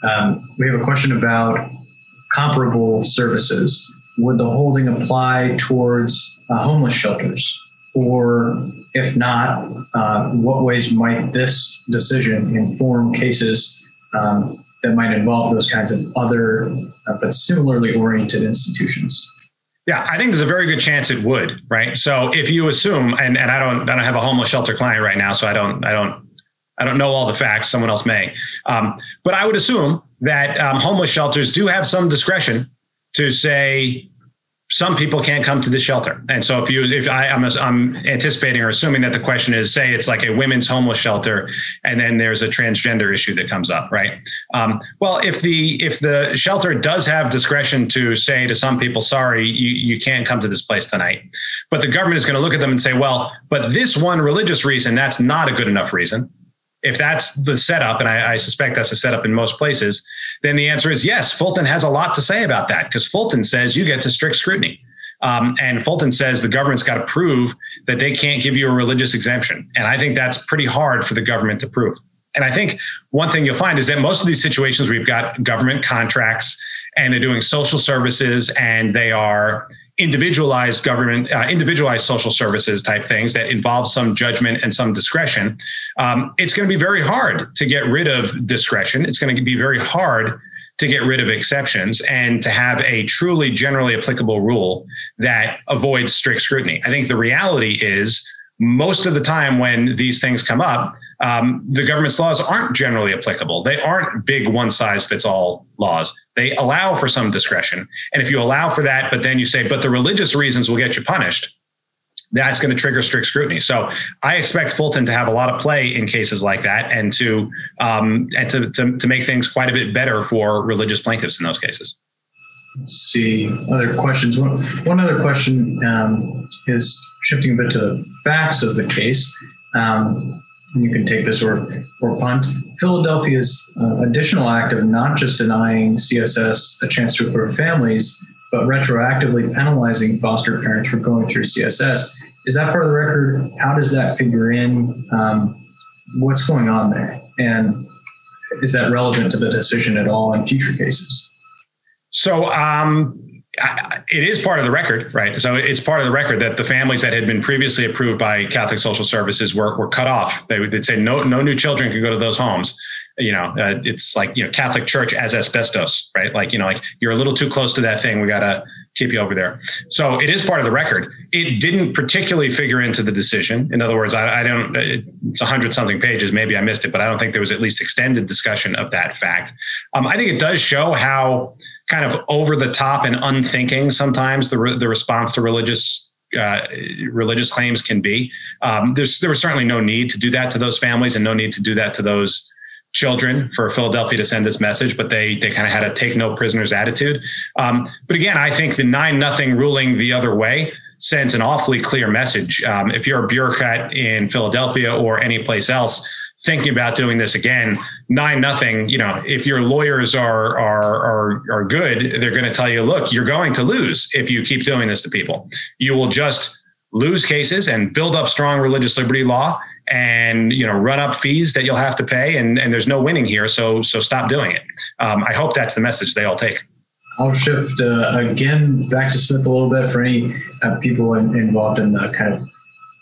Um, we have a question about comparable services. Would the holding apply towards uh, homeless shelters? Or if not, uh, what ways might this decision inform cases um, that might involve those kinds of other uh, but similarly oriented institutions? Yeah, I think there's a very good chance it would, right? So if you assume, and, and I don't I don't have a homeless shelter client right now, so I don't I don't I don't know all the facts. Someone else may, um, but I would assume that um, homeless shelters do have some discretion to say some people can't come to this shelter. And so if you, if I, I'm, I'm anticipating or assuming that the question is, say it's like a women's homeless shelter, and then there's a transgender issue that comes up, right? Um, well, if the, if the shelter does have discretion to say to some people, sorry, you, you can't come to this place tonight, but the government is going to look at them and say, well, but this one religious reason, that's not a good enough reason. If that's the setup, and I, I suspect that's the setup in most places, then the answer is yes, Fulton has a lot to say about that, because Fulton says you get to strict scrutiny. Um, and Fulton says the government's got to prove that they can't give you a religious exemption. And I think that's pretty hard for the government to prove. And I think one thing you'll find is that most of these situations, we've got government contracts and they're doing social services and they are individualized government, uh, individualized social services type things that involve some judgment and some discretion. Um, it's going to be very hard to get rid of discretion. It's going to be very hard to get rid of exceptions and to have a truly generally applicable rule that avoids strict scrutiny. I think the reality is most of the time when these things come up, um, the government's laws aren't generally applicable. They aren't big one size fits all laws. They allow for some discretion. And if you allow for that, but then you say, but the religious reasons will get you punished, that's going to trigger strict scrutiny. So I expect Fulton to have a lot of play in cases like that and to um, and to, to, to make things quite a bit better for religious plaintiffs in those cases. Let's see other questions. One, one other question um, is shifting a bit to the facts of the case. Um, and you can take this or, or punt. Philadelphia's uh, additional act of not just denying C S S a chance to approve families, but retroactively penalizing foster parents for going through C S S. Is that part of the record? How does that figure in? Um, what's going on there? And is that relevant to the decision at all in future cases? So um, I, it is part of the record, right? So it's part of the record that the families that had been previously approved by Catholic Social Services were, were cut off. They would say no, no new children could go to those homes. You know, uh, it's like, you know, Catholic Church as asbestos, right? Like, you know, like you're a little too close to that thing. We got to keep you over there. So it is part of the record. It didn't particularly figure into the decision. In other words, I, I don't, it's a hundred something pages. Maybe I missed it, but I don't think there was at least extended discussion of that fact. Um, I think it does show how kind of over the top and unthinking sometimes the, re- the response to religious Uh, religious claims can be. Um, there's, there was certainly no need to do that to those families and no need to do that to those children for Philadelphia to send this message, but they they kind of had a take no prisoners attitude. Um, but again, I think the nine nothing ruling the other way sends an awfully clear message. Um, if you're a bureaucrat in Philadelphia or any place else thinking about doing this again, nine nothing, you know, if your lawyers are are are are good, they're going to tell you, look, you're going to lose if you keep doing this to people. You will just lose cases and build up strong religious liberty law and, you know, run up fees that you'll have to pay. And, and there's no winning here. So, so stop doing it. Um, I hope that's the message they all take. I'll shift uh, again back to Smith a little bit for any uh, people in, involved in the kind of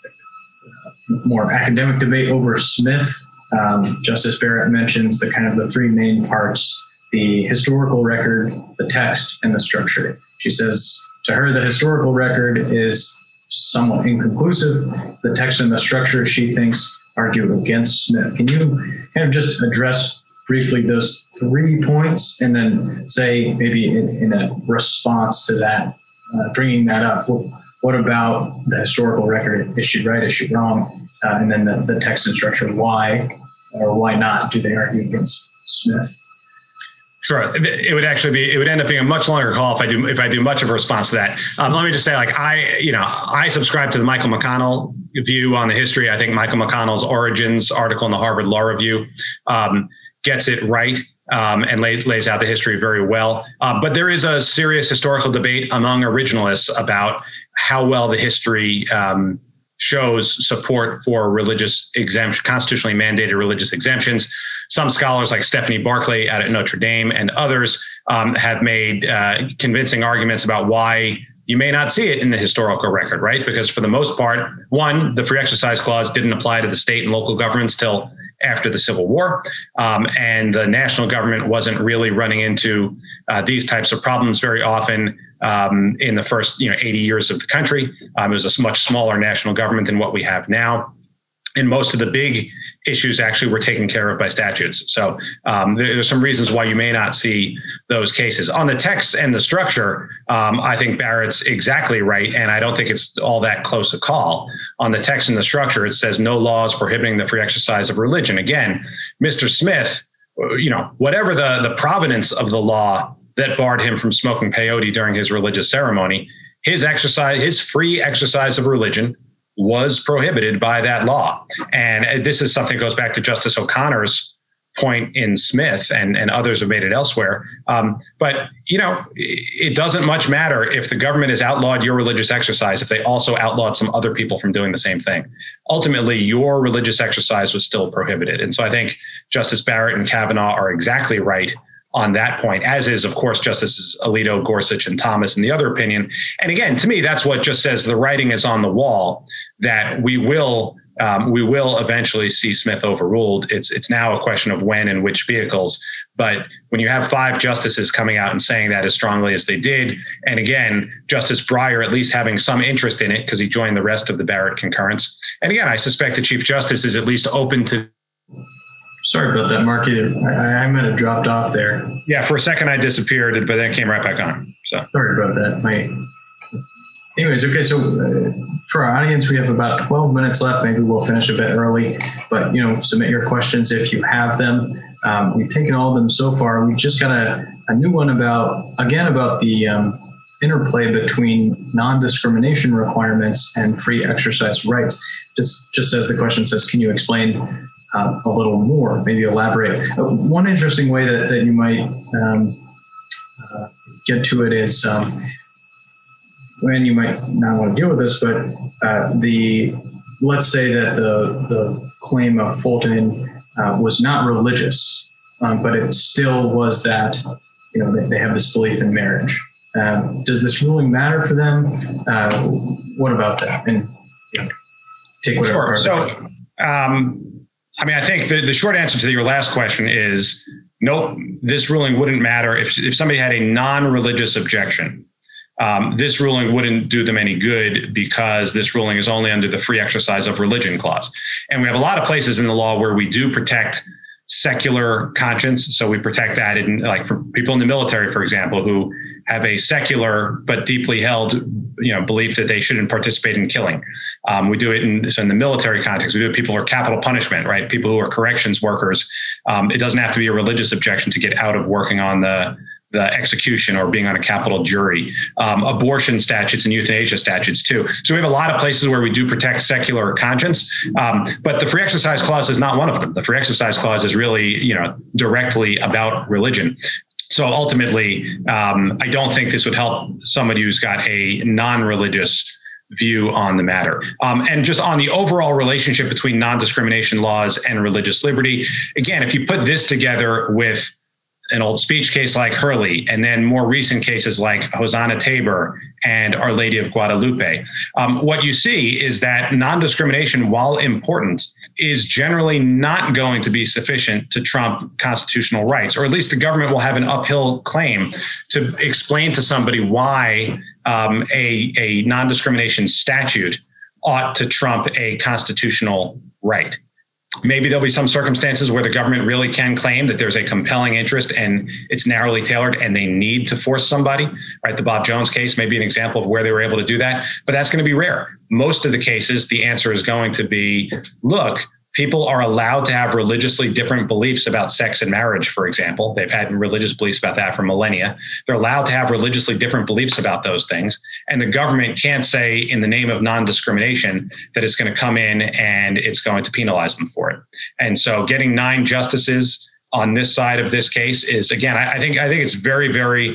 more academic debate over Smith. Um, Justice Barrett mentions the kind of the three main parts: the historical record, the text, and the structure. She says to her, the historical record is somewhat inconclusive. The text and the structure, she thinks, argue against Smith. Can you kind of just address briefly those three points and then say maybe in, in a response to that, uh, bringing that up, what, what about the historical record? Is she right? Is she wrong? Uh, and then the, the text and structure, why or why not do they argue against Smith? Sure. It would actually be, it would end up being a much longer call if I do, if I do much of a response to that. Um, let me just say, like, I, you know, I subscribe to the Michael McConnell view on the history. I think Michael McConnell's Origins article in the Harvard Law Review um, gets it right um, and lays, lays out the history very well. Uh, but there is a serious historical debate among originalists about how well the history um, shows support for religious exemption, constitutionally mandated religious exemptions. Some scholars like Stephanie Barclay out at Notre Dame and others um, have made uh, convincing arguments about why you may not see it in the historical record, right? Because for the most part, one, the free exercise clause didn't apply to the state and local governments till after the Civil War. Um, and the national government wasn't really running into uh, these types of problems very often um, in the first you know, eighty years of the country. Um, it was a much smaller national government than what we have now. And most of the big issues actually were taken care of by statutes. So um, there, there's some reasons why you may not see those cases. On the text and the structure, um, I think Barrett's exactly right, and I don't think it's all that close a call. On the text and the structure, it says no laws prohibiting the free exercise of religion. Again, Mister Smith, you know, whatever the, the provenance of the law that barred him from smoking peyote during his religious ceremony, his exercise, his free exercise of religion was prohibited by that law. And this is something that goes back to Justice O'Connor's point in Smith, and, and others have made it elsewhere. Um, but, you know, it doesn't much matter if the government has outlawed your religious exercise, if they also outlawed some other people from doing the same thing. Ultimately, your religious exercise was still prohibited. And so I think Justice Barrett and Kavanaugh are exactly right on that point, as is, of course, Justices Alito, Gorsuch, and Thomas in the other opinion. And again, to me, that's what just says the writing is on the wall, that we will um, we will eventually see Smith overruled. It's it's now a question of when and which vehicles. But when you have five justices coming out and saying that as strongly as they did, and again, Justice Breyer at least having some interest in it because he joined the rest of the Barrett concurrence. And again, I suspect the Chief Justice is at least open to. Sorry about that, Mark. I, I might have dropped off there. Yeah, for a second I disappeared, but then it came right back on. So sorry about that. My... Anyways, okay. So uh, for our audience, we have about twelve minutes left. Maybe we'll finish a bit early, but you know, submit your questions if you have them. Um, we've taken all of them so far. We just got a, a new one about again about the um, interplay between non-discrimination requirements and free exercise rights. Just just as the question says, can you explain Uh, a little more, maybe elaborate. Uh, one interesting way that, that you might um, uh, get to it is, um, when you might not want to deal with this, but uh, the let's say that the the claim of Fulton uh, was not religious, um, but it still was that, you know, they, they have this belief in marriage. Um, does this ruling matter for them? Uh, what about that? And you know, take whatever. Sure. So. Um, I mean, I think the, the short answer to your last question is, nope, this ruling wouldn't matter. If, if somebody had a non-religious objection, um, this ruling wouldn't do them any good because this ruling is only under the free exercise of religion clause. And we have a lot of places in the law where we do protect secular conscience. So we protect that in, like, for people in the military, for example, who have a secular but deeply held, you know, belief that they shouldn't participate in killing. Um, we do it in, so in the military context. We do it people for capital punishment, right? People who are corrections workers. Um, it doesn't have to be a religious objection to get out of working on the the execution or being on a capital jury. Um, abortion statutes and euthanasia statutes too. So we have a lot of places where we do protect secular conscience, um, but the free exercise clause is not one of them. The free exercise clause is really, you know, directly about religion. So ultimately, um, I don't think this would help somebody who's got a non-religious view on the matter. Um, and just on the overall relationship between non-discrimination laws and religious liberty, again, if you put this together with an old speech case like Hurley, and then more recent cases like Hosanna Tabor and Our Lady of Guadalupe, um, what you see is that non-discrimination, while important, is generally not going to be sufficient to trump constitutional rights, or at least the government will have an uphill claim to explain to somebody why um, a, a non-discrimination statute ought to trump a constitutional right. Maybe there'll be some circumstances where the government really can claim that there's a compelling interest and it's narrowly tailored and they need to force somebody, right? The Bob Jones case may be an example of where they were able to do that, but that's going to be rare. Most of the cases, the answer is going to be, look, people are allowed to have religiously different beliefs about sex and marriage, for example. They've had religious beliefs about that for millennia. They're allowed to have religiously different beliefs about those things. And the government can't say in the name of non-discrimination that it's going to come in and it's going to penalize them for it. And so getting nine justices on this side of this case is, again, I, I think I think it's very, very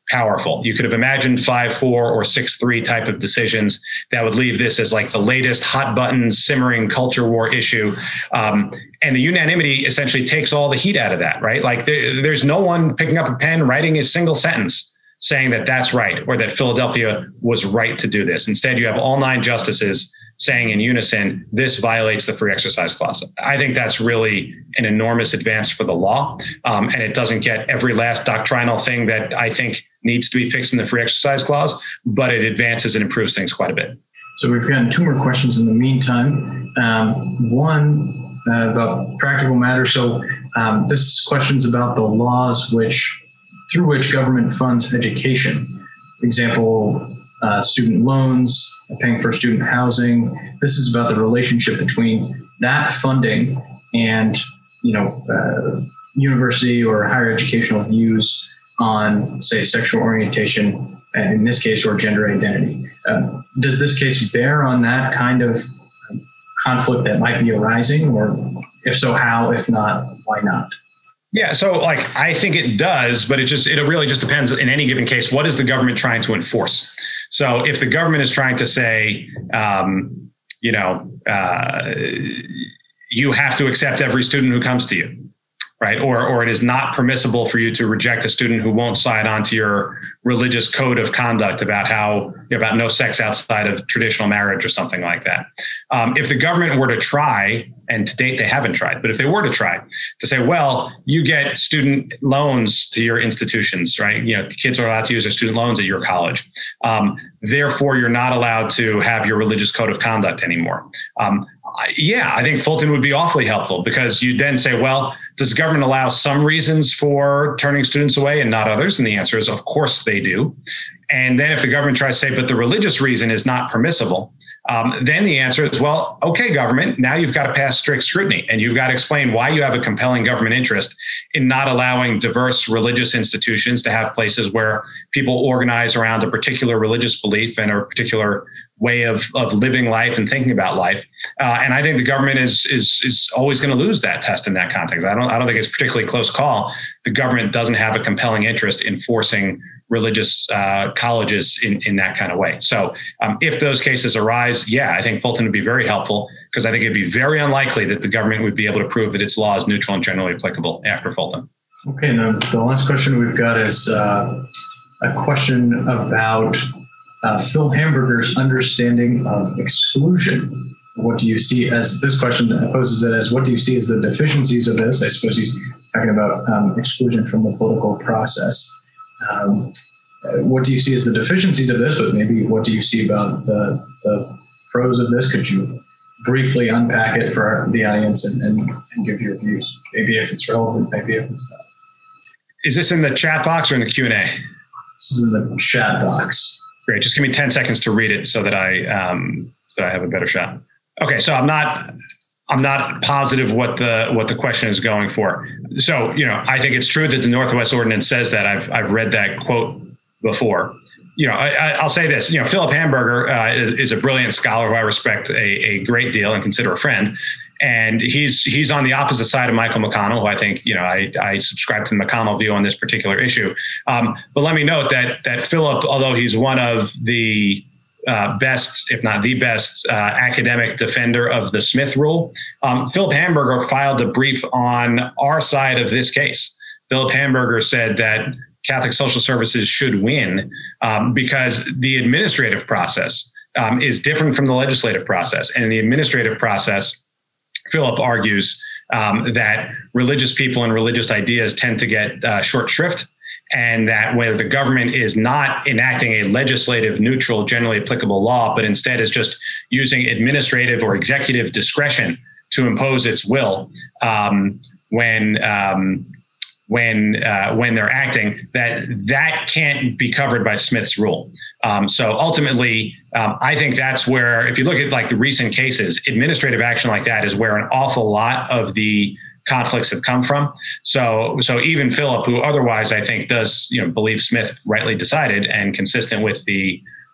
powerful. You could have imagined five four or six three type of decisions that would leave this as like the latest hot button simmering culture war issue. Um, and the unanimity essentially takes all the heat out of that, right? Like there, there's no one picking up a pen, writing a single sentence saying that that's right, or that Philadelphia was right to do this. Instead, you have all nine justices saying in unison, this violates the free exercise clause. I think that's really an enormous advance for the law. Um, and it doesn't get every last doctrinal thing that I think needs to be fixed in the free exercise clause, but it advances and improves things quite a bit. So we've gotten two more questions in the meantime. Um, one uh, about practical matters. So um, this question's about the laws which through which government funds education. For example, uh, student loans, paying for student housing. This is about the relationship between that funding and, you know, uh, university or higher educational views on, say, sexual orientation, and in this case, or gender identity. Uh, does this case bear on that kind of conflict that might be arising? Or if so, how? If not, why not? Yeah, so like I think it does, but it just it really just depends in any given case. What is the government trying to enforce? So if the government is trying to say, um, you know, uh, you have to accept every student who comes to you, right? Or or it is not permissible for you to reject a student who won't sign on to your religious code of conduct about how about no sex outside of traditional marriage or something like that. Um, if the government were to try, and to date they haven't tried, but if they were to try to say, well, you get student loans to your institutions, right? You know, kids are allowed to use their student loans at your college. Um, therefore, you're not allowed to have your religious code of conduct anymore. Um, yeah, I think Fulton would be awfully helpful, because you then say, well, does the government allow some reasons for turning students away and not others? And the answer is, of course they do. And then if the government tries to say, but the religious reason is not permissible, um, then the answer is, well, okay, government, now you've got to pass strict scrutiny, and you've got to explain why you have a compelling government interest in not allowing diverse religious institutions to have places where people organize around a particular religious belief and a particular way of, of living life and thinking about life. Uh, and I think the government is is is always going to lose that test in that context. I don't I don't think it's a particularly close call. The government doesn't have a compelling interest in forcing religious uh, colleges in, in that kind of way. So um, if those cases arise, yeah, I think Fulton would be very helpful, because I think it'd be very unlikely that the government would be able to prove that its law is neutral and generally applicable after Fulton. Okay, now the last question we've got is uh, a question about uh, Phil Hamburger's understanding of exclusion. What do you see as, this question poses it as, what do you see as the deficiencies of this? I suppose he's talking about um, exclusion from the political process. Um, what do you see as the deficiencies of this, but maybe what do you see about the, the pros of this? Could you briefly unpack it for the audience and, and, and give your views? Maybe if it's relevant, maybe if it's not. Is this in the chat box or in the Q and A? This is in the chat box. Great. Just give me ten seconds to read it so that I um, so that I have a better shot. Okay, so I'm not I'm not positive what the what the question is going for. So, you know, I think it's true that the Northwest Ordinance says that. I've I've read that quote before. You know, I, I'll say this. You know, Philip Hamburger uh, is, is a brilliant scholar who I respect a, a great deal and consider a friend. And he's he's on the opposite side of Michael McConnell, who I think, you know, I, I subscribe to the McConnell view on this particular issue. Um, but let me note that that Philip, although he's one of the uh, best, if not the best, uh, academic defender of the Smith rule, um, Philip Hamburger filed a brief on our side of this case. Philip Hamburger said that Catholic social services should win um, because the administrative process um, is different from the legislative process. And in the administrative process, Philip argues um, that religious people and religious ideas tend to get uh, short shrift, and that where the government is not enacting a legislative, neutral, generally applicable law, but instead is just using administrative or executive discretion to impose its will um, when um, when uh, when they're acting, that that can't be covered by Smith's rule. Um, so ultimately, um, I think that's where, if you look at like the recent cases, administrative action like that is where an awful lot of the conflicts have come from. So so even Philip, who otherwise I think does, you know, believe Smith rightly decided and consistent with the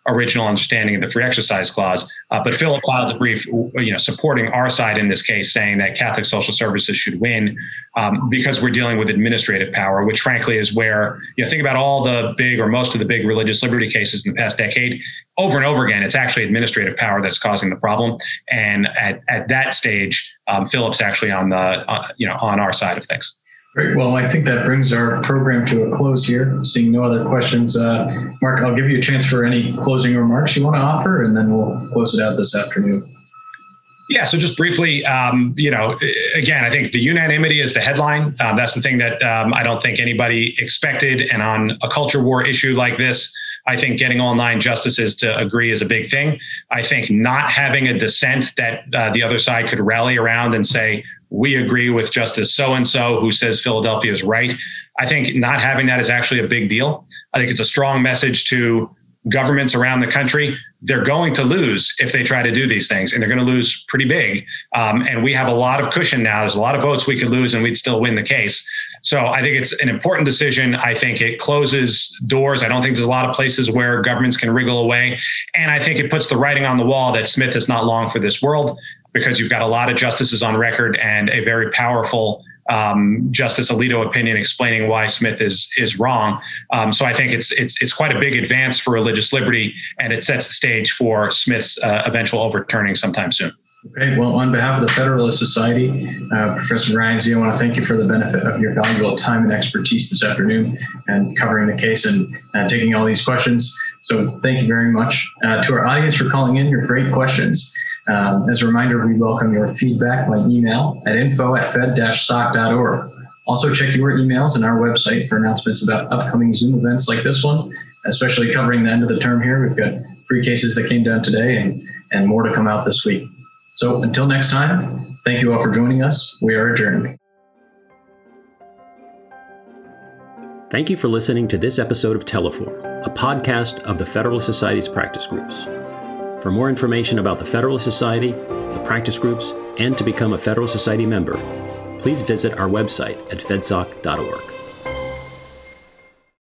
original understanding of the free exercise clause. Uh, but Philip filed a brief, you know, supporting our side in this case, saying that Catholic Social Services should win um, because we're dealing with administrative power, which frankly is where, you know, think about all the big or most of the big religious liberty cases in the past decade. Over and over again, it's actually administrative power that's causing the problem. And at, at that stage, um, Philip's actually on the, uh, you know, on our side of things. Great. Well, I think that brings our program to a close here. Seeing no other questions, uh, Mark, I'll give you a chance for any closing remarks you want to offer, and then we'll close it out this afternoon. Yeah, so just briefly, um, you know, again, I think the unanimity is the headline. Um, that's the thing that um, I don't think anybody expected. And on a culture war issue like this, I think getting all nine justices to agree is a big thing. I think not having a dissent that uh, the other side could rally around and say, we agree with Justice so-and-so who says Philadelphia is right. I think not having that is actually a big deal. I think it's a strong message to governments around the country. They're going to lose if they try to do these things, and they're going to lose pretty big. Um, and we have a lot of cushion now. There's a lot of votes we could lose and we'd still win the case. So I think it's an important decision. I think it closes doors. I don't think there's a lot of places where governments can wriggle away. And I think it puts the writing on the wall that Smith is not long for this world, because you've got a lot of justices on record and a very powerful um, Justice Alito opinion explaining why Smith is is wrong. Um, so I think it's it's it's quite a big advance for religious liberty, and it sets the stage for Smith's uh, eventual overturning sometime soon. Okay. Well, on behalf of the Federalist Society, uh, Professor Ryan Zia, I want to thank you for the benefit of your valuable time and expertise this afternoon and covering the case and uh, taking all these questions. So thank you very much. Uh, to our audience for calling in your great questions. Um, as a reminder, we welcome your feedback by email at info at fed dash soc dot org. Also, check your emails and our website for announcements about upcoming Zoom events like this one, especially covering the end of the term here. We've got three cases that came down today and, and more to come out this week. So until next time, thank you all for joining us. We are adjourned. Thank you for listening to this episode of Teleform, a podcast of the Federalist Society's practice groups. For more information about the Federalist Society, the practice groups, and to become a Federalist Society member, please visit our website at fedsoc dot org.